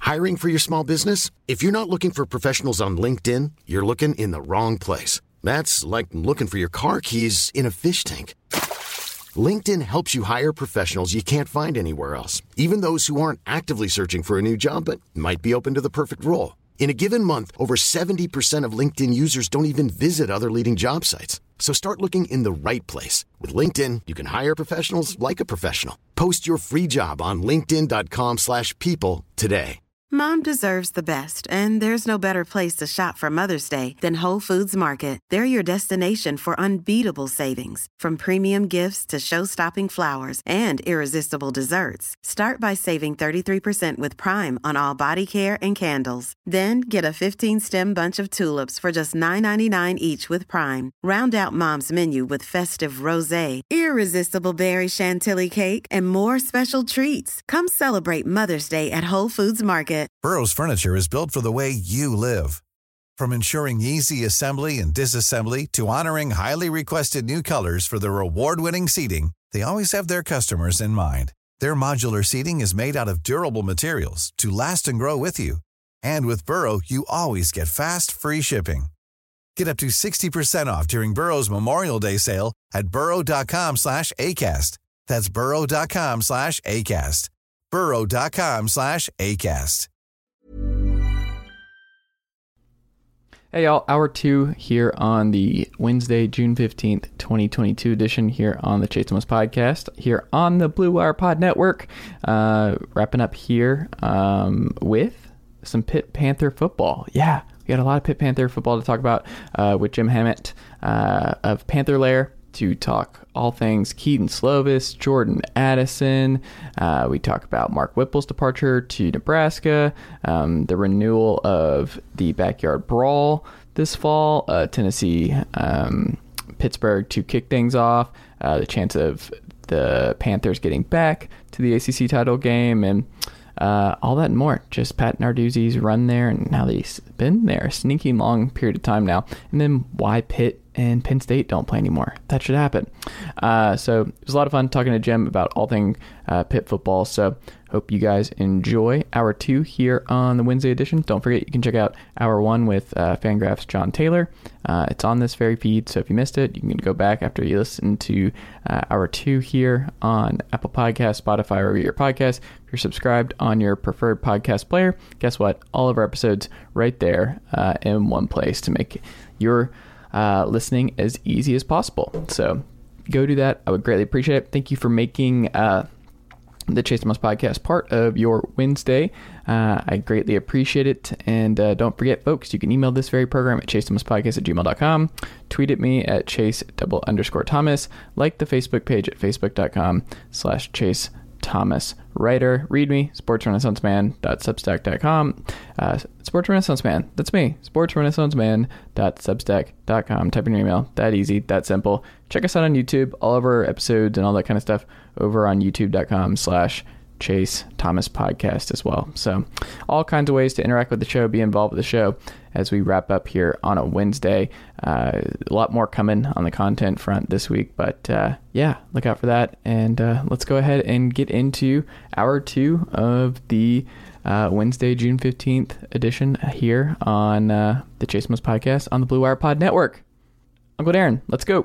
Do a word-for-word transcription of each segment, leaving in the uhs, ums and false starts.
Hiring for your small business? If you're not looking for professionals on LinkedIn, you're looking in the wrong place. That's like looking for your car keys in a fish tank. LinkedIn helps you hire professionals you can't find anywhere else, even those who aren't actively searching for a new job but might be open to the perfect role. In a given month, over seventy percent of LinkedIn users don't even visit other leading job sites. So start looking in the right place. With LinkedIn, you can hire professionals like a professional. Post your free job on linkedin.com slash people today. Mom deserves the best, and there's no better place to shop for Mother's Day than Whole Foods Market. They're your destination for unbeatable savings, from premium gifts to show-stopping flowers and irresistible desserts. Start by saving thirty-three percent with Prime on all body care and candles. Then get a fifteen-stem bunch of tulips for just nine ninety-nine each with Prime. Round out Mom's menu with festive rosé, irresistible berry chantilly cake, and more special treats. Come celebrate Mother's Day at Whole Foods Market. Burrow's furniture is built for the way you live. From ensuring easy assembly and disassembly to honoring highly requested new colors for their award-winning seating, they always have their customers in mind. Their modular seating is made out of durable materials to last and grow with you. And with Burrow, you always get fast, free shipping. Get up to sixty percent off during Burrow's Memorial Day sale at burrow.com slash ACAST. That's burrow.com slash ACAST. burrow.com slash ACAST. Hey y'all, hour two here on the Wednesday, June fifteenth, twenty twenty-two edition here on the Chase Thomas Podcast, here on the Blue Wire Pod Network. Uh, wrapping up here um, with some Pitt Panther football. Yeah, we got a lot of Pitt Panther football to talk about uh, with Jim Hammett uh, of Panther Lair to talk all things Keaton Slovis, Jordan Addison. Uh, we talk about Mark Whipple's departure to Nebraska, um, the renewal of the Backyard Brawl this fall, uh, Tennessee, um, Pittsburgh to kick things off, uh, the chance of the Panthers getting back to the A C C title game, and uh, all that and more. Just Pat Narduzzi's run there and how he's been there a sneaky long period of time now, and then why Pitt and Penn State don't play anymore. That should happen. Uh, so it was a lot of fun talking to Jim about all things uh, Pitt football. So hope you guys enjoy hour two here on the Wednesday edition. Don't forget you can check out hour one with uh, Fangraphs John Taylor. Uh, it's on this very feed, so if you missed it, you can go back after you listen to uh, hour two here on Apple Podcasts, Spotify, or your podcast. If you're subscribed on your preferred podcast player, guess what? All of our episodes right there uh, in one place to make your Uh, listening as easy as possible. So go do that. I would greatly appreciate it. Thank you for making uh, the Chase Thomas Podcast part of your Wednesday. Uh, I greatly appreciate it. And uh, don't forget, folks, you can email this very program at chase thomas podcast at gmail dot com. Tweet at me at chase double underscore Thomas. Like the Facebook page at facebook.com slash chase Thomas writer. Read me, sports renaissance man dot substack dot com. Uh, Sports Renaissance Man, that's me, sports renaissance man dot substack dot com. Type in your email. That easy, that simple. Check us out on YouTube, all of our episodes and all that kind of stuff over on youtube.com slash Chase Thomas Podcast as well. So all kinds of ways to interact with the show, be involved with the show as we wrap up here on a Wednesday. Uh, a lot more coming on the content front this week, but uh, yeah, look out for that. And uh, let's go ahead and get into hour two of the uh, Wednesday, June fifteenth edition here on uh, the Chase Thomas Podcast on the Blue Wire Pod Network. Uncle Darren, let's go.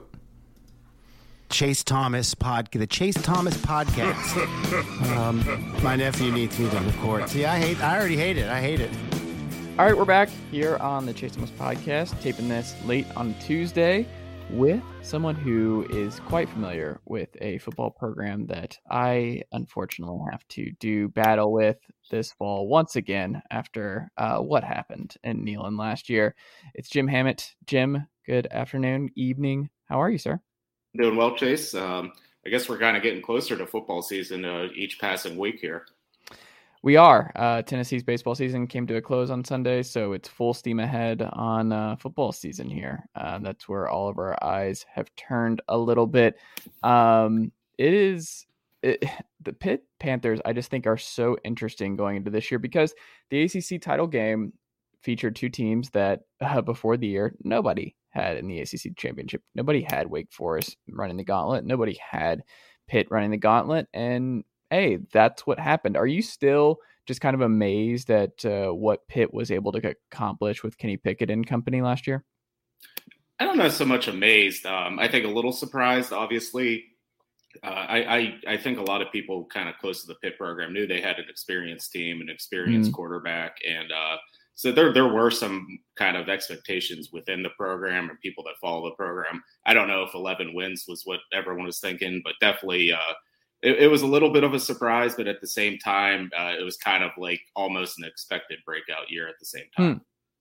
Chase Thomas pod, the Chase Thomas podcast. um, my nephew needs me to record. See, I hate. I already hate it. I hate it. All right, we're back here on the Chase Thomas Podcast, taping this late on Tuesday with someone who is quite familiar with a football program that I unfortunately have to do battle with this fall once again after uh, what happened in Neyland last year. It's Jim Hammett. Jim, good afternoon, evening. How are you, sir? Doing well, Chase. Um, I guess we're kind of getting closer to football season uh, each passing week here. We are. Uh, Tennessee's baseball season came to a close on Sunday, so it's full steam ahead on uh, football season here. Uh, that's where all of our eyes have turned a little bit. Um, it is it, the Pitt Panthers, I just think, are so interesting going into this year because the A C C title game featured two teams that uh, before the year, nobody had in the A C C championship. Nobody had Wake Forest running the gauntlet. Nobody had Pitt running the gauntlet. And hey, that's what happened. Are you still just kind of amazed at uh, what Pitt was able to accomplish with Kenny Pickett and company last year? I don't know so much amazed. Um, I think a little surprised, obviously. Uh, I, I, I think a lot of people kind of close to the Pitt program knew they had an experienced team, an experienced mm. quarterback. And uh, so there there were some kind of expectations within the program and people that follow the program. I don't know if eleven wins was what everyone was thinking, but definitely uh, it, it was a little bit of a surprise. But at the same time, uh, it was kind of like almost an expected breakout year at the same time. Hmm.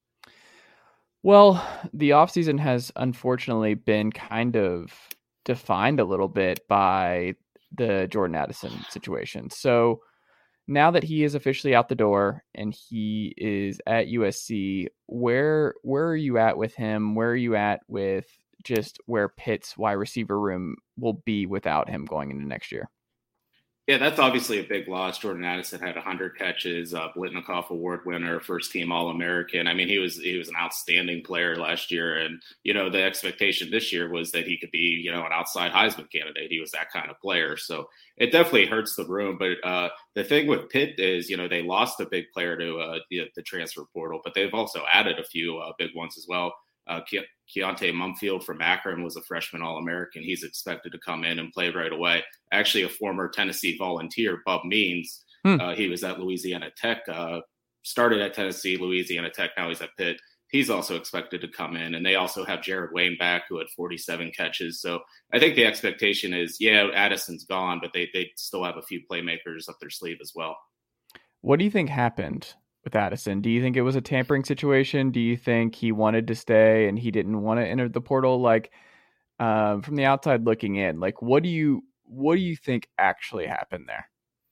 Well, the offseason has unfortunately been kind of defined a little bit by the Jordan Addison situation. So now that he is officially out the door and he is at U S C, where where are you at with him? Where are you at with just where Pitt's wide receiver room will be without him going into next year? Yeah, that's obviously a big loss. Jordan Addison had one hundred catches, uh, Blitnikoff Award winner, first team All-American. I mean, he was he was an outstanding player last year. And, you know, the expectation this year was that he could be, you know, an outside Heisman candidate. He was that kind of player. So it definitely hurts the room. But uh, the thing with Pitt is, you know, they lost a big player to uh, the, the transfer portal, but they've also added a few uh, big ones as well. Uh, Ke- Keontae Mumfield from Akron was a freshman All-American. He's expected to come in and play right away. Actually, a former Tennessee Volunteer, Bub Means, hmm. uh, he was at Louisiana Tech, uh, started at Tennessee, Louisiana Tech. Now he's at Pitt. He's also expected to come in. And they also have Jared Wayne back, who had forty-seven catches. So I think the expectation is, yeah, Addison's gone, but they, they still have a few playmakers up their sleeve as well. What do you think happened with Addison? Do you think it was a tampering situation? Do you think he wanted to stay and he didn't want to enter the portal? Like, um, from the outside looking in, like, what do you, what do you think actually happened there?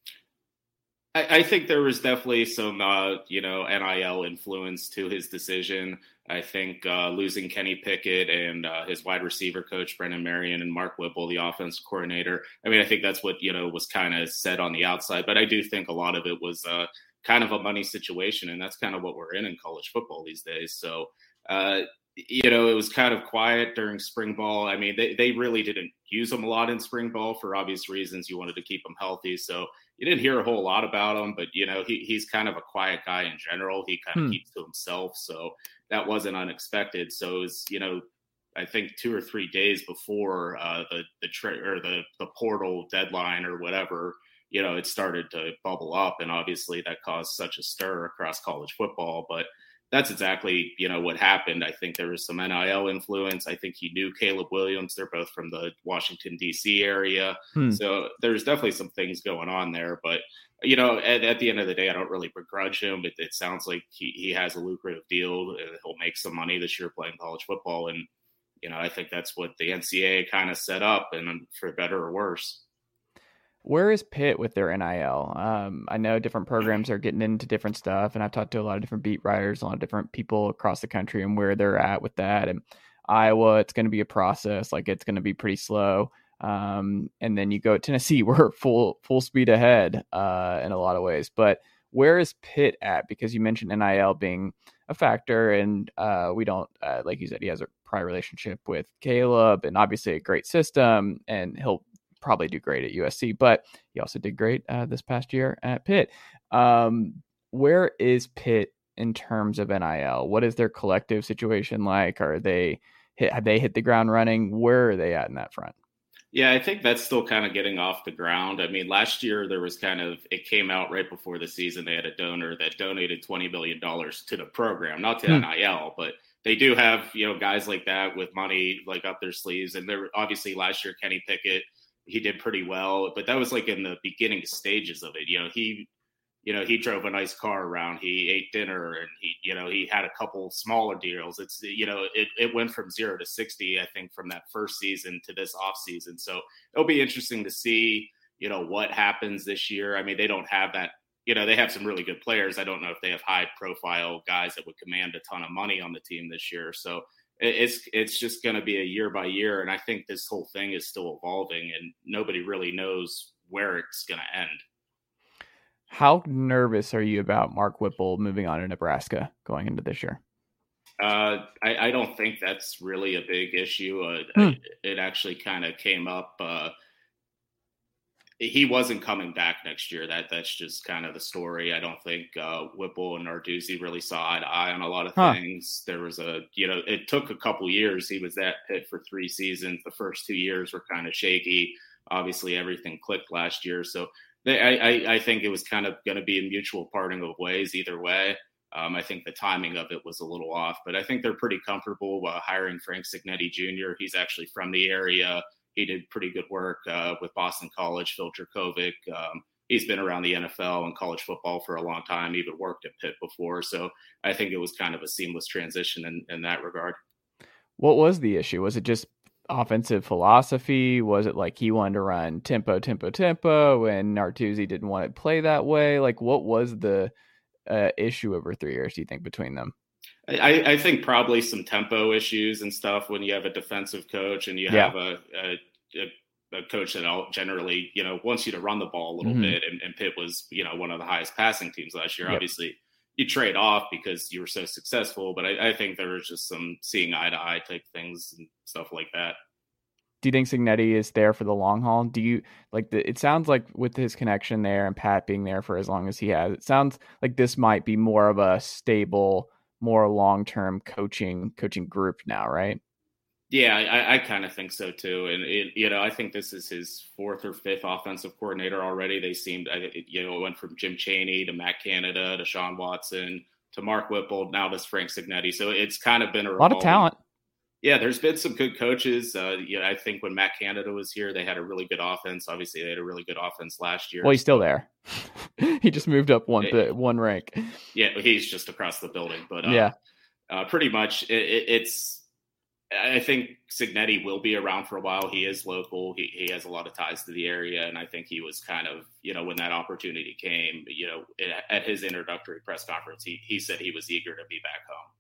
I, I think there was definitely some, uh, you know, N I L influence to his decision. I think uh, losing Kenny Pickett and uh, his wide receiver coach, Brennan Marion, and Mark Whipple, the offensive coordinator. I mean, I think that's what, you know, was kind of said on the outside, but I do think a lot of it was, uh, kind of a money situation. And that's kind of what we're in in college football these days. So, uh, you know, it was kind of quiet during spring ball. I mean, they, they really didn't use him a lot in spring ball for obvious reasons. You wanted to keep him healthy. So you didn't hear a whole lot about him, but, you know, he he's kind of a quiet guy in general. He kind of hmm. keeps to himself. So that wasn't unexpected. So it was, you know, I think two or three days before uh, the, the, tra- or the, the portal deadline or whatever, you know, it started to bubble up, and obviously that caused such a stir across college football. But that's exactly, you know, what happened. I think there was some N I L influence. I think he knew Caleb Williams. They're both from the Washington, D C area. Hmm. So there's definitely some things going on there. But, you know, at, at the end of the day, I don't really begrudge him. It, it sounds like he, he has a lucrative deal. He'll make some money this year playing college football. And, you know, I think that's what the N C double A kind of set up, and for better or worse. Where is Pitt with their N I L? Um, I know different programs are getting into different stuff, and I've talked to a lot of different beat writers, a lot of different people across the country, and where they're at with that. And Iowa, it's going to be a process. Like, it's going to be pretty slow. Um, and then you go to Tennessee, we're full full speed ahead uh, in a lot of ways. But where is Pitt at? Because you mentioned N I L being a factor, and uh, we don't, uh, like you said, he has a prior relationship with Caleb, and obviously a great system, and he'll probably do great at U S C, but he also did great uh, this past year at Pitt. Um, where is Pitt in terms of N I L? What is their collective situation like? Are they hit, have they hit the ground running? Where are they at in that front? Yeah, I think that's still kind of getting off the ground. I mean, last year there was kind of, it came out right before the season. They had a donor that donated twenty million dollars to the program, not to hmm. N I L, but they do have, you know, guys like that with money like up their sleeves. And they're obviously last year, Kenny Pickett, he did pretty well, but that was like in the beginning stages of it. You know, he, you know, he drove a nice car around, he ate dinner, and he, you know, he had a couple smaller deals. It's, you know, it, it went from zero to sixty, I think, from that first season to this off season. So it'll be interesting to see, you know, what happens this year. I mean, they don't have that, you know, they have some really good players. I don't know if they have high profile guys that would command a ton of money on the team this year. So It's it's just going to be a year by year, and I think this whole thing is still evolving, and nobody really knows where it's going to end. How nervous are you about Mark Whipple moving on to Nebraska going into this year? Uh, I, I don't think that's really a big issue. Uh, hmm. I, it actually kind of came up. Uh, he wasn't coming back next year. That that's just kind of the story. I don't think uh, Whipple and Narduzzi really saw eye to eye on a lot of huh. things. There was a, you know, it took a couple years. He was at Pitt for three seasons. The first two years were kind of shaky. Obviously, everything clicked last year. So they, I, I, I think it was kind of going to be a mutual parting of ways either way. Um, I think the timing of it was a little off, but I think they're pretty comfortable uh, hiring Frank Cignetti Junior He's actually from the area. He did pretty good work uh, with Boston College, Phil Jurkovec. Um, he's been around the N F L and college football for a long time, even worked at Pitt before. So I think it was kind of a seamless transition in, in that regard. What was the issue? Was it just offensive philosophy? Was it like he wanted to run tempo, tempo, tempo, and Narduzzi didn't want to play that way? Like, what was the uh, issue over three years, do you think, between them? I, I think probably some tempo issues and stuff when you have a defensive coach and you have yeah. a, a, a coach that generally, you know, wants you to run the ball a little mm-hmm. bit. And, and Pitt was, you know, one of the highest passing teams last year. Yep. Obviously, you trade off because you were so successful. But I, I think there was just some seeing eye to eye type things and stuff like that. Do you think Cignetti is there for the long haul? Do you like the, it sounds like with his connection there and Pat being there for as long as he has, it sounds like this might be more of a stable, more long-term coaching coaching group now, right? Yeah, I, I kind of think so too. And, it, you know, I think this is his fourth or fifth offensive coordinator already. They seemed, you know, it went from Jim Chaney to Matt Canada to Sean Watson to Mark Whipple, now this Frank Cignetti. So it's kind of been a, a lot of talent. Yeah, there's been some good coaches. Uh, you know, I think when Matt Canada was here, they had a really good offense. Obviously, they had a really good offense last year. Well, he's still there. He just moved up one it, one rank. Yeah, he's just across the building. But uh, yeah, uh, pretty much it, it, it's – I think Cignetti will be around for a while. He is local. He, he has a lot of ties to the area. And I think he was kind of, you know, when that opportunity came, you know, at his introductory press conference, he he said he was eager to be back home.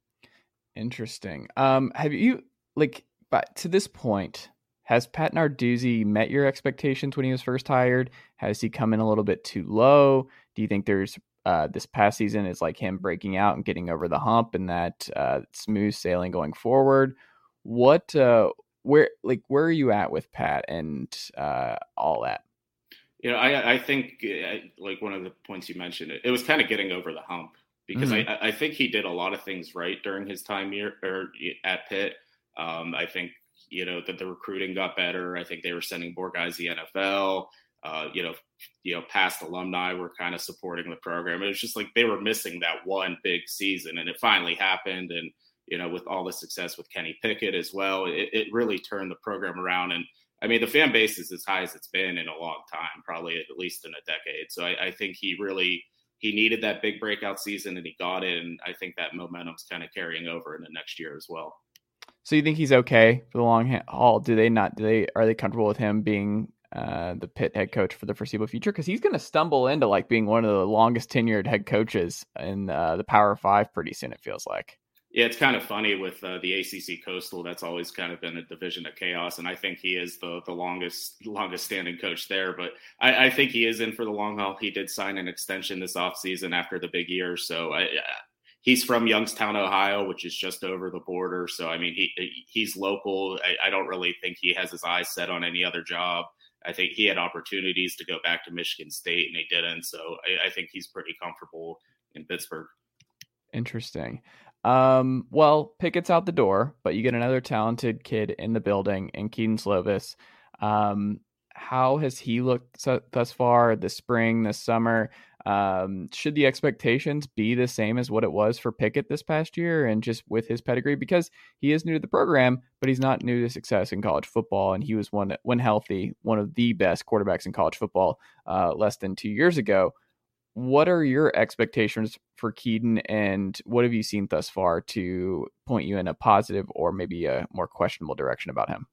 Interesting. Um, have you, like, but to this point, has Pat Narduzzi met your expectations when he was first hired? Has he come in a little bit too low? Do you think there's uh, this past season is like him breaking out and getting over the hump and that uh, smooth sailing going forward? What, uh, where, like, where are you at with Pat and uh, all that? You know, I, I think like one of the points you mentioned, it, it was kind of getting over the hump. Because mm-hmm. I, I think he did a lot of things right during his time here or at Pitt. Um, I think, you know, that the recruiting got better. I think they were sending more guys to the N F L. Uh, you know, you know, past alumni were kind of supporting the program. It was just like they were missing that one big season, and it finally happened. And, you know, with all the success with Kenny Pickett as well, it, it really turned the program around. And I mean, the fan base is as high as it's been in a long time, probably at least in a decade. So I, I think he really – he needed that big breakout season and he got it. And I think that momentum's kind of carrying over in the next year as well. So you think he's okay for the long haul? Do they not, do they, are they comfortable with him being uh, the Pitt head coach for the foreseeable future? Cause he's going to stumble into like being one of the longest tenured head coaches in uh, the Power Five pretty soon, it feels like. Yeah, it's kind of funny with uh, the A C C Coastal. That's always kind of been a division of chaos, and I think he is the the longest longest standing coach there. But I, I think he is in for the long haul. He did sign an extension this offseason after the big year, so I, he's from Youngstown, Ohio, which is just over the border. So I mean, he he's local. I, I don't really think he has his eyes set on any other job. I think he had opportunities to go back to Michigan State, and he didn't. So I, I think he's pretty comfortable in Pittsburgh. Interesting. Um, well, Pickett's out the door, but you get another talented kid in the building in Kedon Slovis. Um, how has he looked so, thus far this spring, this summer? Um, should the expectations be the same as what it was for Pickett this past year and just with his pedigree? Because he is new to the program, but he's not new to success in college football. And he was one, when healthy, one of the best quarterbacks in college football uh, less than two years ago. What are your expectations for Kedon, and what have you seen thus far to point you in a positive or maybe a more questionable direction about him?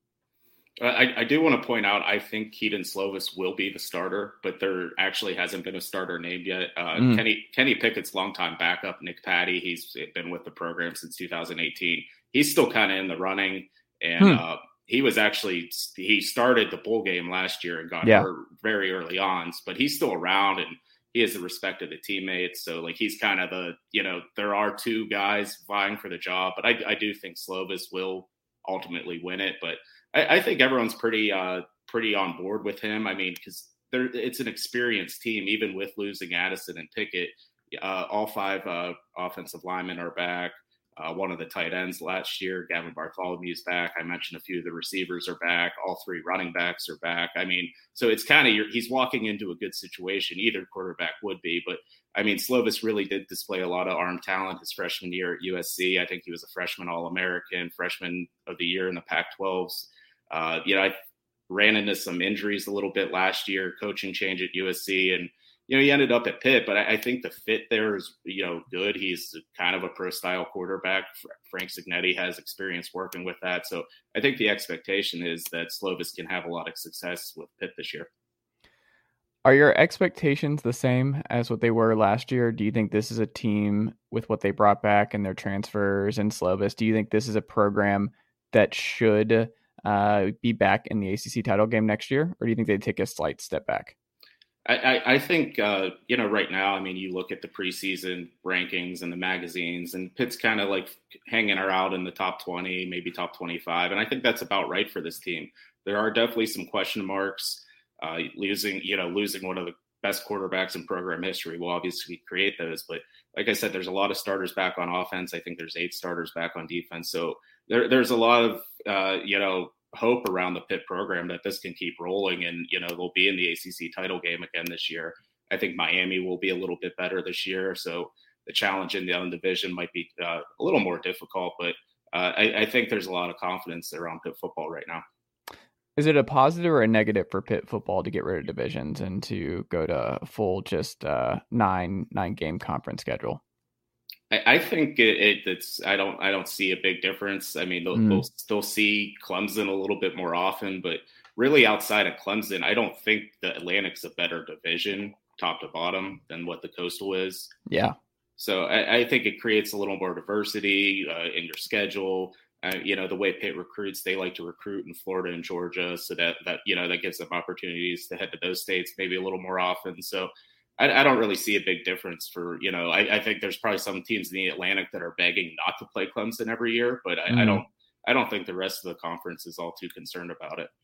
I, I do want to point out, I think Kedon Slovis will be the starter, but there actually hasn't been a starter named yet. Uh, mm. Kenny Kenny Pickett's longtime backup, Nick Patty, he's been with the program since two thousand eighteen. He's still kind of in the running, and hmm. uh, he was actually – he started the bowl game last year and got yeah. hurt very early on, but he's still around, and he has the respect of the teammates. So, like, he's kind of the, you know, there are two guys vying for the job, but I, I do think Slovis will ultimately win it. But I, I think everyone's pretty, uh, pretty on board with him. I mean, because there it's an experienced team, even with losing Addison and Pickett. Uh, all five uh, offensive linemen are back. Uh, one of the tight ends last year, Gavin Bartholomew's back. I mentioned a few of the receivers are back. All three running backs are back. I mean, so it's kind of, he's walking into a good situation. Either quarterback would be, but I mean, Slovis really did display a lot of arm talent his freshman year at U S C. I think he was a freshman All-American, freshman of the year in the Pac twelves. Uh, you know, I ran into some injuries a little bit last year, coaching change at U S C, and you know, he ended up at Pitt, but I, I think the fit there is, you know, good. He's kind of a pro-style quarterback. Frank Cignetti has experience working with that. So I think the expectation is that Slovis can have a lot of success with Pitt this year. Are your expectations the same as what they were last year? Do you think this is a team with what they brought back and their transfers and Slovis? Do you think this is a program that should uh, be back in the A C C title game next year? Or do you think they'd take a slight step back? I, I, I think, uh, you know, right now, I mean, you look at the preseason rankings and the magazines, and Pitt's kind of like hanging around in the top twenty, maybe top twenty-five. And I think that's about right for this team. There are definitely some question marks. Uh, losing, you know, losing one of the best quarterbacks in program history will obviously create those. But like I said, there's a lot of starters back on offense. I think there's eight starters back on defense. So there, there's a lot of, uh, you know, hope around the Pitt program that this can keep rolling, and you know they'll be in the A C C title game again this year. I think Miami will be a little bit better this year, so the challenge in the other division might be uh, a little more difficult, but uh, I, I think there's a lot of confidence around Pitt football right now. Is it a positive or a negative for Pitt football to get rid of divisions and to go to a full just uh, nine nine game conference schedule? I think it, it, it's. I don't. I don't see a big difference. I mean, they'll, mm. they'll still see Clemson a little bit more often, but really outside of Clemson, I don't think the Atlantic's a better division, top to bottom, than what the Coastal is. Yeah. So I, I think it creates a little more diversity uh, in your schedule. Uh, you know, the way Pitt recruits, they like to recruit in Florida and Georgia, so that that you know that gives them opportunities to head to those states maybe a little more often. So. I, I don't really see a big difference for, you know, I, I think there's probably some teams in the Atlantic that are begging not to play Clemson every year, but I, mm. I don't, I don't think the rest of the conference is all too concerned about it.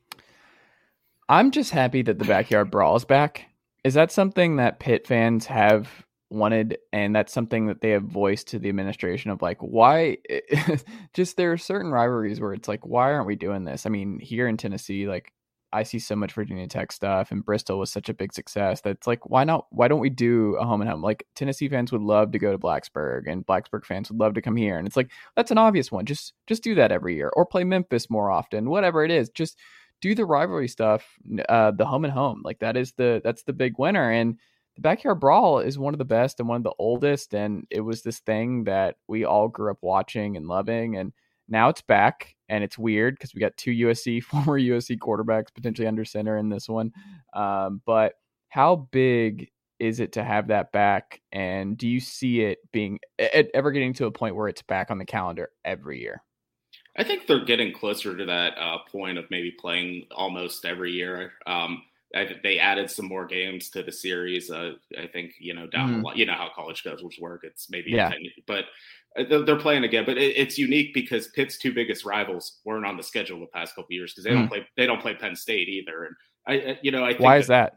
I'm just happy that the Backyard Brawl is back. Is that something that Pitt fans have wanted? And that's something that they have voiced to the administration of like, why just there are certain rivalries where it's like, why aren't we doing this? I mean, here in Tennessee, like, I see so much Virginia Tech stuff, and Bristol was such a big success that's like, why not? Why don't we do a home and home? Like Tennessee fans would love to go to Blacksburg, and Blacksburg fans would love to come here. And it's like, that's an obvious one. Just, just do that every year, or play Memphis more often, whatever it is. Just do the rivalry stuff, uh, the home and home. Like that is the, that's the big winner. And the Backyard Brawl is one of the best and one of the oldest. And it was this thing that we all grew up watching and loving. And now it's back, and it's weird because we got two U S C, former U S C quarterbacks potentially under center in this one. Um, but how big is it to have that back? And do you see it being ever getting to a point where it's back on the calendar every year? I think they're getting closer to that uh, point of maybe playing almost every year. Um, I, they added some more games to the series. Uh, I think, you know, down, mm. you know how college schedules work. It's maybe, yeah. ten, but they're playing again. But it, it's unique because Pitt's two biggest rivals weren't on the schedule the past couple of years because they mm. don't play. They don't play Penn State either. And I, you know, I think why is that?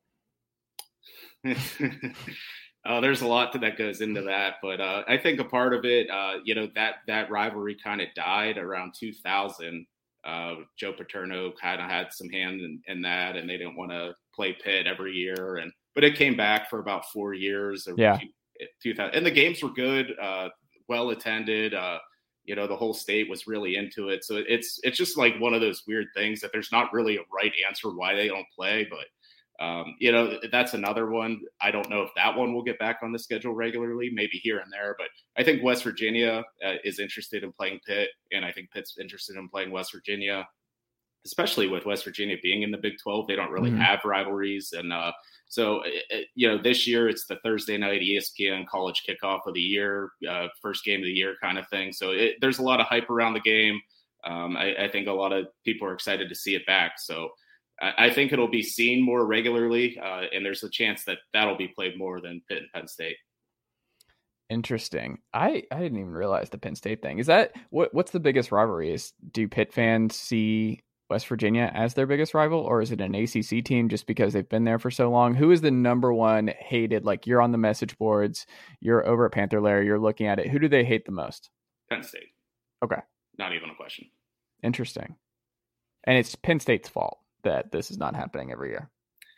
Oh, there's a lot to, that goes into that, but uh, I think a part of it, uh, you know, that that rivalry kind of died around two thousand. Uh, Joe Paterno kind of had some hand in, in that, and they didn't want to play Pitt every year. And but it came back for about four years. Yeah, two thousand, and the games were good, uh, well attended. Uh, you know, the whole state was really into it. So it's it's just like one of those weird things that there's not really a right answer why they don't play, but. Um, you know, that's another one. I don't know if that one will get back on the schedule regularly, maybe here and there, but I think West Virginia uh, is interested in playing Pitt, and I think Pitt's interested in playing West Virginia, especially with West Virginia being in the Big twelve. They don't really mm-hmm. have rivalries. And uh, so, it, you know, this year it's the Thursday night E S P N college kickoff of the year, uh, first game of the year kind of thing. So it, there's a lot of hype around the game. Um, I, I think a lot of people are excited to see it back. So I think it'll be seen more regularly, uh, and there's a chance that that'll be played more than Pitt and Penn State. Interesting. I, I didn't even realize the Penn State thing. Is that what? What's the biggest rivalry? Is do Pitt fans see West Virginia as their biggest rival, or is it an A C C team just because they've been there for so long? Who is the number one hated? Like, you're on the message boards, you're over at Panther Lair, you're looking at it. Who do they hate the most? Penn State. Okay. Not even a question. Interesting. And it's Penn State's fault that this is not happening every year.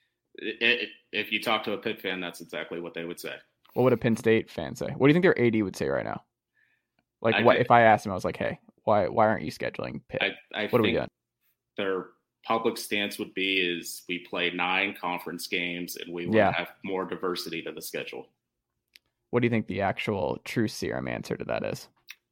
It, it, if you talk to a Pitt fan, that's exactly what they would say. What would a Penn State fan say? What do you think their A D would say right now? Like, I what think, if I asked him, I was like, hey, why why aren't you scheduling Pitt? I, I what are we think doing? Their public stance would be is we play nine conference games and we would Yeah. have more diversity to the schedule. What do you think the actual true serum answer to that is?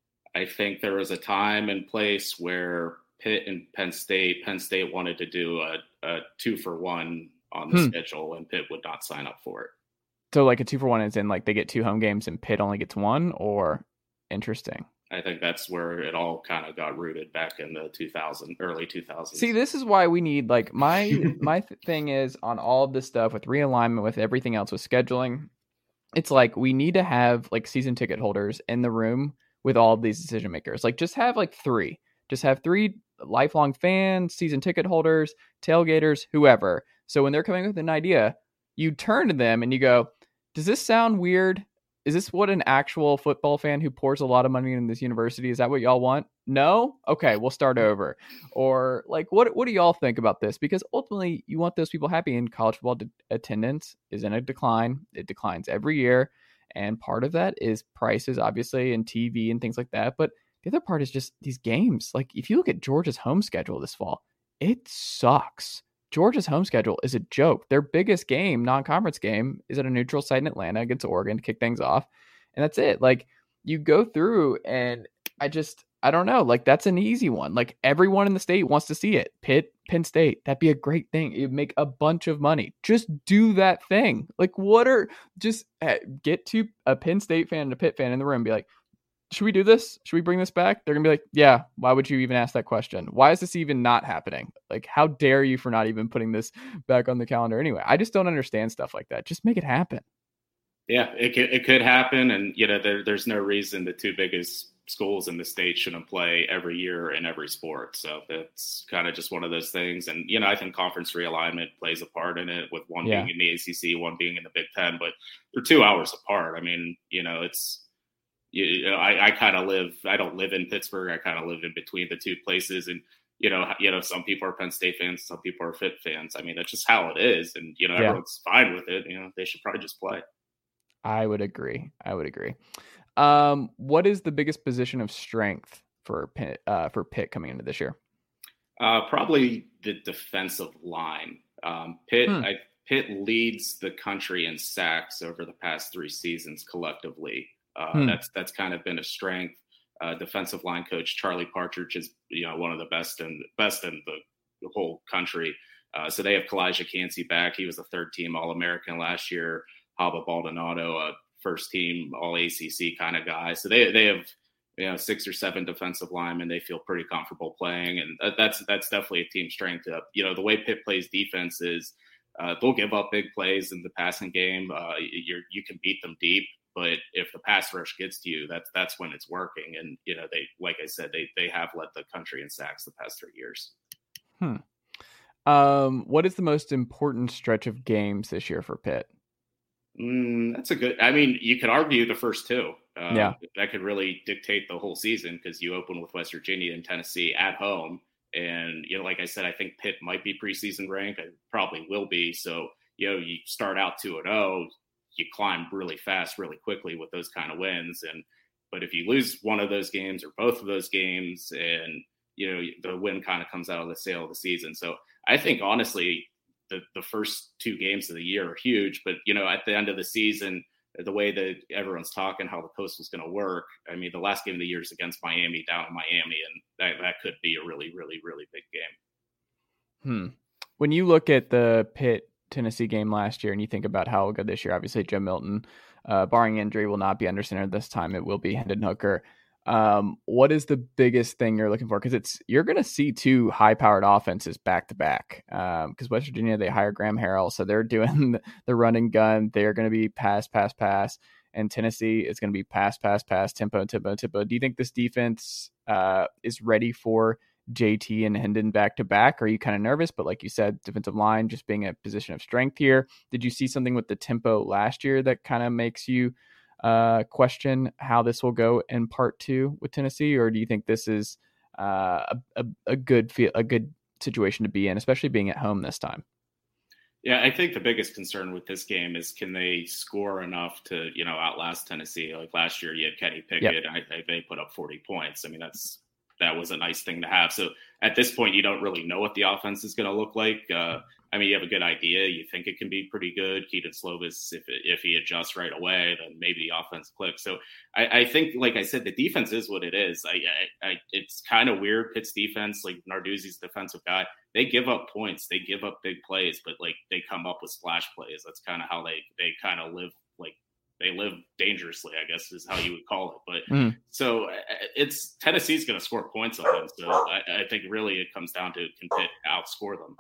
I think there was a time and place where Pitt and Penn State, Penn State wanted to do a, a two for one on the Hmm. schedule, and Pitt would not sign up for it. So like a two for one is in like they get two home games and Pitt only gets one, or interesting. I think that's where it all kind of got rooted back in the two thousand, early two thousands. See, this is why we need like my my th- thing is on all of this stuff with realignment, with everything else, with scheduling. It's like we need to have like season ticket holders in the room with all of these decision makers. Like just have like three, just have three lifelong fans, season ticket holders, tailgaters, whoever. So when they're coming with an idea, you turn to them and you go, does this sound weird? Is this what an actual football fan who pours a lot of money in this university? Is that what y'all want? No? Okay, we'll start over. Or like, what what do y'all think about this? Because ultimately you want those people happy, and college football de- attendance is in a decline. It declines every year. And part of that is prices, obviously, and T V and things like that. But the other part is just these games. Like if you look at Georgia's home schedule this fall, it sucks. Georgia's home schedule is a joke. Their biggest game, non-conference game, is at a neutral site in Atlanta against Oregon to kick things off. And that's it. Like you go through and I just, I don't know. Like that's an easy one. Like everyone in the state wants to see it. Pitt, Penn State. That'd be a great thing. It'd make a bunch of money. Just do that thing. Like what are, just uh, get to a Penn State fan and a Pitt fan in the room and be like, should we do this? Should we bring this back? They're going to be like, yeah, why would you even ask that question? Why is this even not happening? Like, how dare you for not even putting this back on the calendar anyway? I just don't understand stuff like that. Just make it happen. Yeah, it could, it could happen. And, you know, there, there's no reason the two biggest schools in the state shouldn't play every year in every sport. So that's kind of just one of those things. And, you know, I think conference realignment plays a part in it, with one Yeah. being in the A C C, one being in the Big Ten, but they're two hours apart. I mean, you know, it's, You know, I, I kind of live, I don't live in Pittsburgh. I kind of live in between the two places. And, you know, you know, some people are Penn State fans, some people are Pitt fans. I mean, that's just how it is. And, you know, Yeah. everyone's fine with it. You know, they should probably just play. I would agree. I would agree. Um, what is the biggest position of strength for Pitt, uh, for Pitt coming into this year? Uh, probably the defensive line. Um, Pitt, Hmm. I, Pitt leads the country in sacks over the past three seasons collectively. Uh, Hmm. That's that's kind of been a strength. Uh, defensive line coach Charlie Partridge is, you know, one of the best in best in the, the whole country. Uh, so they have Kalijah Cansey back. He was a third team All American last year. Haba Baldonado, a first team All A C C kind of guy. So they they have, you know, six or seven defensive linemen they feel pretty comfortable playing, and that, that's that's definitely a team strength. Uh, you know, the way Pitt plays defense is uh, they'll give up big plays in the passing game. Uh, you're you can beat them deep. But if the pass rush gets to you, that's that's when it's working. And, you know, they, like I said, they they have led the country in sacks the past three years. Hmm. Um, what is the most important stretch of games this year for Pitt? Mm, that's a good, I mean, you could argue the first two. Uh, Yeah. That could really dictate the whole season, because you open with West Virginia and Tennessee at home. And, you know, like I said, I think Pitt might be preseason ranked. I probably will be. So, you know, you start out two and oh. You climb really fast, really quickly with those kind of wins. And, but if you lose one of those games or both of those games, and, you know, the win kind of comes out of the sail of the season. So I think honestly, the, the first two games of the year are huge, but, you know, at the end of the season, the way that everyone's talking, how the Coastal's going to work. I mean, the last game of the year is against Miami down in Miami, and that, that could be a really, really, really big game. Hmm. When you look at the Pitt Tennessee game last year and you think about how it'll go this year, obviously Joe Milton, uh, barring injury, will not be under center this time. It will be Hendon Hooker. Um, what is the biggest thing you're looking for? Because it's you're going to see two high-powered offenses back to back. Because West Virginia, they hire Graham Harrell, so they're doing the run and gun. They're going to be pass, pass, pass. And Tennessee is going to be pass, pass, pass, tempo, tempo, tempo. Do you think this defense uh, is ready for J T and Hendon back to back? Are you kind of nervous? But like you said, defensive line just being a position of strength here. Did you see something with the tempo last year that kind of makes you uh, question how this will go in part two with Tennessee? Or do you think this is uh, a, a, a good feel, a good situation to be in, especially being at home this time? Yeah, I think the biggest concern with this game is can they score enough to, you know, outlast Tennessee? Like last year, you had Kenny Pickett. Yep. I think they put up forty points. I mean, that's that was a nice thing to have. So at this point, you don't really know what the offense is going to look like. Uh, I mean, you have a good idea. You think it can be pretty good. Keaton Slovis, if it, if he adjusts right away, then maybe the offense clicks. So I, I think, like I said, the defense is what it is. I, I, I it's kind of weird. Pitt's defense, like Narduzzi's defensive guy, they give up points. They give up big plays, but like they come up with splash plays. That's kind of how they, they kind of live, like they live dangerously, I guess is how you would call it. But mm. so it's Tennessee's going to score points on them. So I, I think really it comes down to can Pitt outscore them.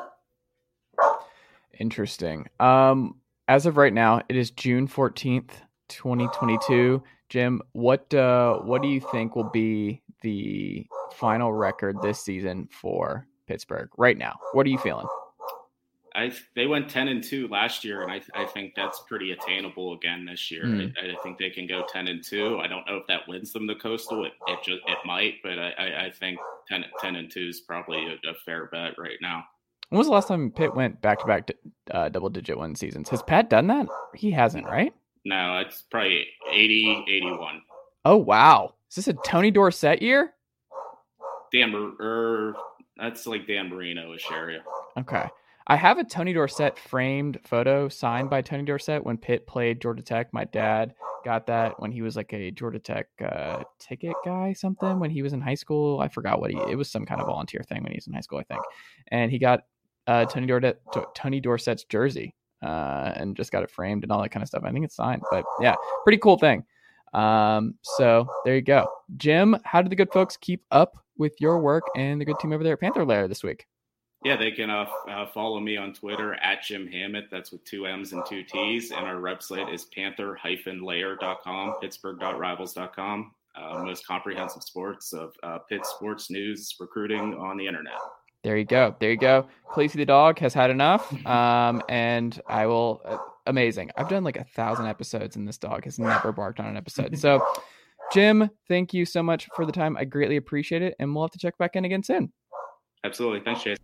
Interesting. Um, as of right now, it is June fourteenth, twenty twenty-two. Jim, what uh, what do you think will be the final record this season for Pittsburgh right now? What are you feeling? I they went ten and two last year, and I I think that's pretty attainable again this year. Mm. I, I think they can go ten and two. I don't know if that wins them the Coastal. It it just it might, but I I, I think ten, ten and two is probably a, a fair bet right now. When was the last time Pitt went back-to-back uh, double-digit win seasons? Has Pat done that? He hasn't, right? No, it's probably eighty, eighty-one. Oh, wow. Is this a Tony Dorsett year? Dan, er, that's like Dan Marino-ish area. Okay. I have a Tony Dorsett framed photo signed by Tony Dorsett when Pitt played Georgia Tech. My dad got that when he was like a Georgia Tech uh, ticket guy, something when he was in high school. I forgot what he, it was some kind of volunteer thing when he was in high school, I think. And he got uh, Tony Dorsett, Tony Dorsett's jersey uh, and just got it framed and all that kind of stuff. I think it's signed, but yeah, pretty cool thing. Um, so there you go. Jim, how did the good folks keep up with your work and the good team over there at Panther Lair this week? Yeah, they can uh, uh, follow me on Twitter at Jim Hammett. That's with two M's and two T's. And our website is panther dash layer dot com, pittsburgh dot rivals dot com. Uh, most comprehensive sports of uh, Pitt sports news, recruiting on the internet. There you go. There you go. Khaleesi the dog has had enough. Um, and I will, uh, amazing. I've done like a thousand episodes and this dog has never barked on an episode. So Jim, thank you so much for the time. I greatly appreciate it. And we'll have to check back in again soon. Absolutely. Thanks, Chase.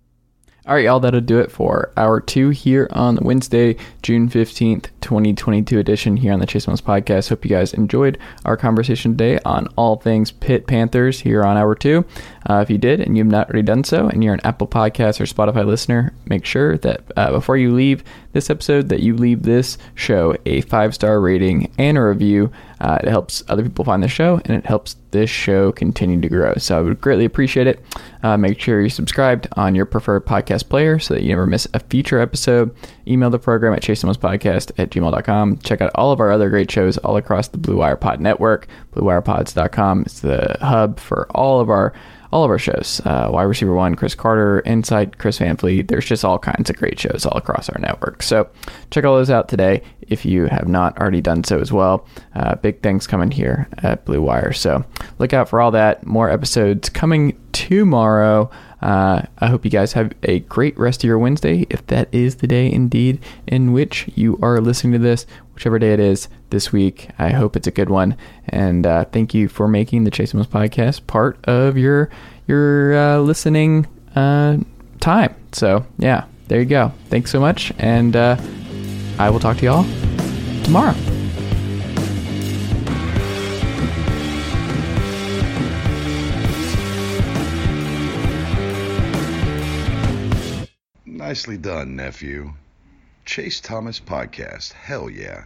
All right, y'all, that'll do it for hour two here on the Wednesday, June fifteenth, twenty twenty-two edition here on the Chase Thomas Podcast. Hope you guys enjoyed our conversation today on all things Pitt Panthers here on hour two. Uh, if you did and you've not already done so and you're an Apple Podcast or Spotify listener, make sure that uh, before you leave this episode that you leave this show a five-star rating and a review. Uh, it helps other people find the show, and it helps this show continue to grow. So I would greatly appreciate it. Uh, make sure you're subscribed on your preferred podcast player so that you never miss a future episode. Email the program at chase thomas podcast at gmail dot com. Check out all of our other great shows all across the Blue Wire Pod network. blue wire pods dot com is the hub for all of our all of our shows. Uh, Wide Receiver One, Chris Carter, Insight, Chris Van Fleet. There's just all kinds of great shows all across our network. So check all those out today if you have not already done so as well. Uh, big things coming here at Blue Wire. So look out for all that. More episodes coming tomorrow. Uh, I hope you guys have a great rest of your Wednesday, if that is the day indeed in which you are listening to this, whichever day it is this week. I hope it's a good one. And uh, thank you for making the Chase Thomas Podcast part of your your uh, listening uh, time. So yeah, there you go. Thanks so much. And uh, I will talk to y'all tomorrow. Nicely done, nephew. Chase Thomas Podcast. Hell yeah.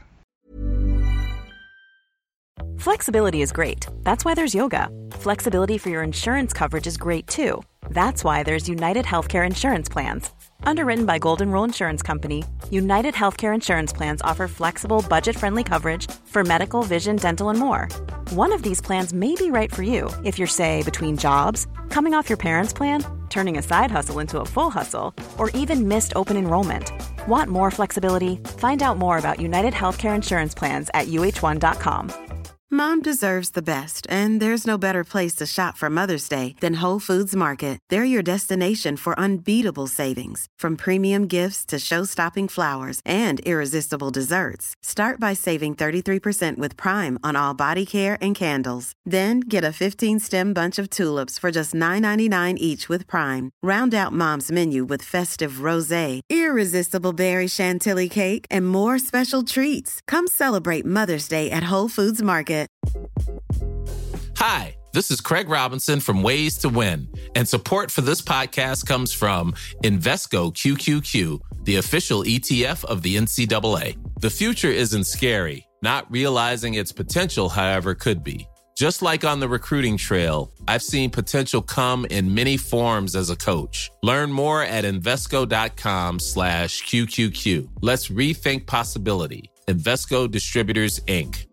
Flexibility is great. That's why there's yoga. Flexibility for your insurance coverage is great too. That's why there's United Healthcare Insurance Plans. Underwritten by Golden Rule Insurance Company, United Healthcare Insurance Plans offer flexible, budget-friendly coverage for medical, vision, dental, and more. One of these plans may be right for you if you're, say, between jobs, coming off your parents' plan, turning a side hustle into a full hustle, or even missed open enrollment. Want more flexibility? Find out more about United Healthcare Insurance Plans at U H one dot com. Mom deserves the best, and there's no better place to shop for Mother's Day than Whole Foods Market. They're your destination for unbeatable savings, from premium gifts to show-stopping flowers and irresistible desserts. Start by saving thirty-three percent with Prime on all body care and candles. Then get a fifteen-stem bunch of tulips for just nine ninety-nine each with Prime. Round out Mom's menu with festive rosé, irresistible berry chantilly cake, and more special treats. Come celebrate Mother's Day at Whole Foods Market. Hi, this is Craig Robinson from Ways to Win, and support for this podcast comes from Invesco Q Q Q, the official E T F of the N C double A. The future isn't scary. Not realizing its potential, however, could be. Just like on the recruiting trail, I've seen potential come in many forms as a coach. Learn more at Invesco.com slash QQQ. Let's rethink possibility. Invesco Distributors, Incorporated.